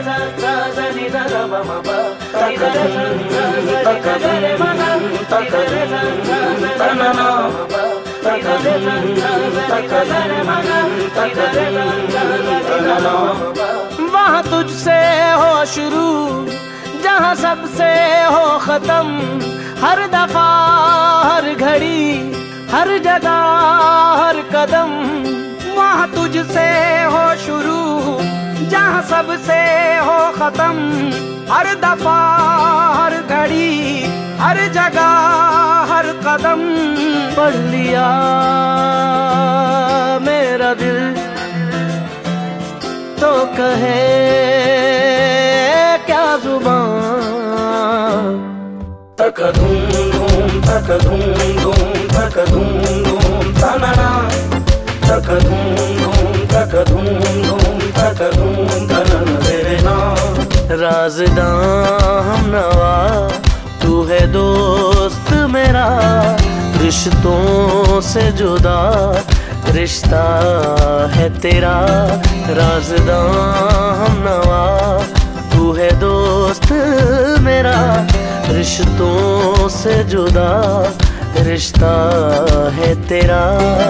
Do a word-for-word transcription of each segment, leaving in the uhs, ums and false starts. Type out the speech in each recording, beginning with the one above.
वहाँ तुझसे हो शुरू जहाँ सबसे हो खत्म, हर दफा हर घड़ी हर जगह हर कदम। वहाँ तुझसे हो शुरू जहाँ सबसे हो खत्म, हर दफा हर घड़ी हर जगह हर कदम। पढ़ लिया मेरा दिल तो कहे क्या जुबान। तक धूम धूम तक धूम धूम तक धूम धूम तनना, तक धूम धूम तक धूम धूम तक धूम तनना तेरे नाम। राज़दां हमनवा तू है दोस्त मेरा, रिश्तों से जुदा रिश्ता है तेरा। राज़दां हमनवा तू है दोस्त मेरा, रिश्तों से जुदा रिश्ता है तेरा।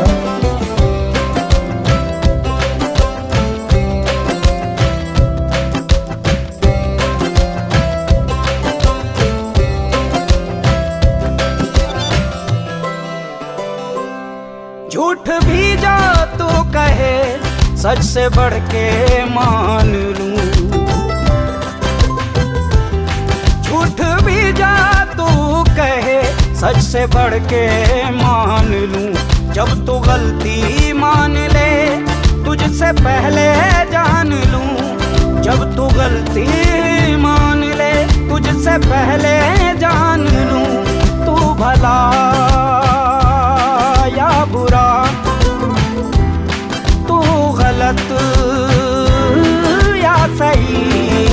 झूठ भी जो तू कहे सच से बढ़ के मान लूं, झूठ भी जो तू कहे सच से बढ़ के मान लूं। जब तू गलती मान ले तुझसे पहले जान लूं, जब तू गलती मान ले तुझसे पहले जान लूं। तू भला या बुरा, तू गलत या सही।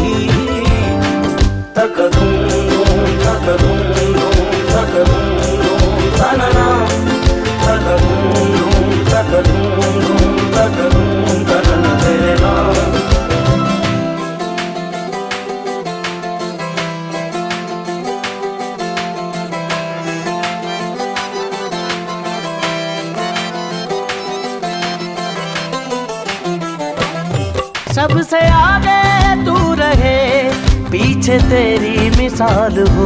तक धूम धूम तक धूम धूम तक धूम धूम तनना, तक धूम धूम तक धूम धूम तक धूम तनना तेरे नाम। सबसे आगे तू रहे पीछे तेरी मिसाल हो,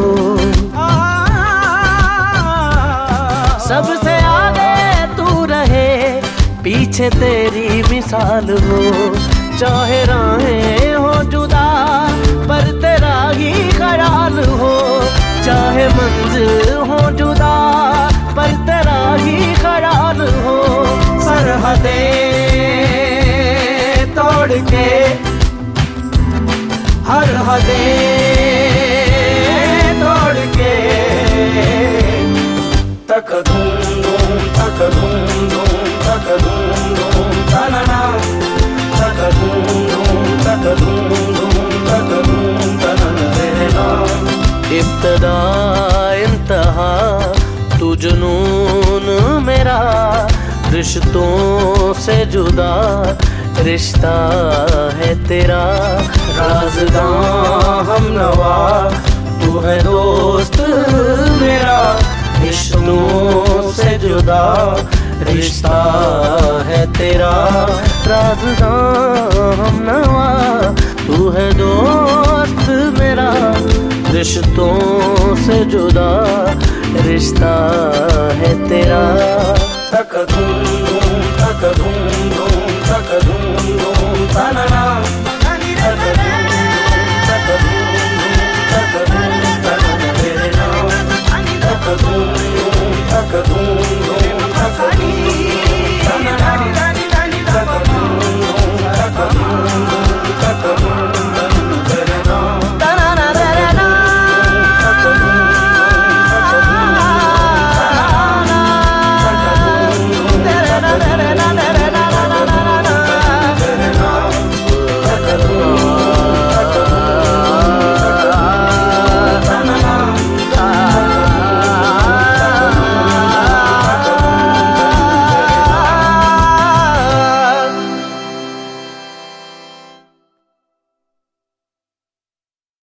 सबसे आगे तू रहे पीछे तेरी मिसाल हो। चाहे राहें हो जुदा पर तेरा ही ख्याल हो, चाहे मंजिल हो जुदा पर तेरा ही ख्याल हो। सरहदें तोड़ के हर हदें तोड़ के, तक धूम धूम तक धूम धूम तक धूम धूम तनना, तक धूम धूम तक धूम धूम तक धूम तनना तेरे नाम। इब्तदा इंतहा तू जुनून मेरा, रिश्तों से जुदा रिश्ता है तेरा। राज़दां हमनवा तू है दोस्त मेरा, रिश्तों से जुदा रिश्ता है तेरा। राज़दां हमनवा तू है दोस्त मेरा, रिश्तों से जुदा रिश्ता है तेरा। तक धूम